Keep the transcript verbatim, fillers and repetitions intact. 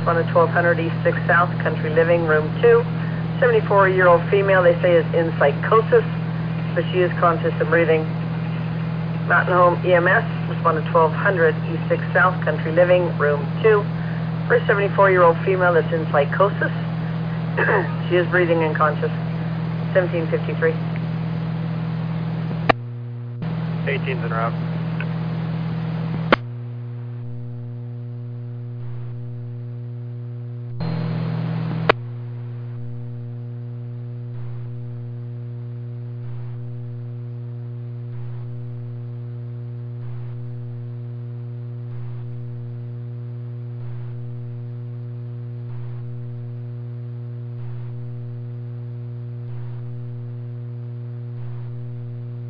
responded twelve hundred East six South, Country Living, room two. seventy-four-year-old female, they say, is in psychosis, but she is conscious and breathing. Mountain Home E M S responded twelve hundred East six South, Country Living, room two. For a seventy-four-year-old female that's in psychosis, she is breathing and conscious. seventeen fifty-three. eighteen's en route.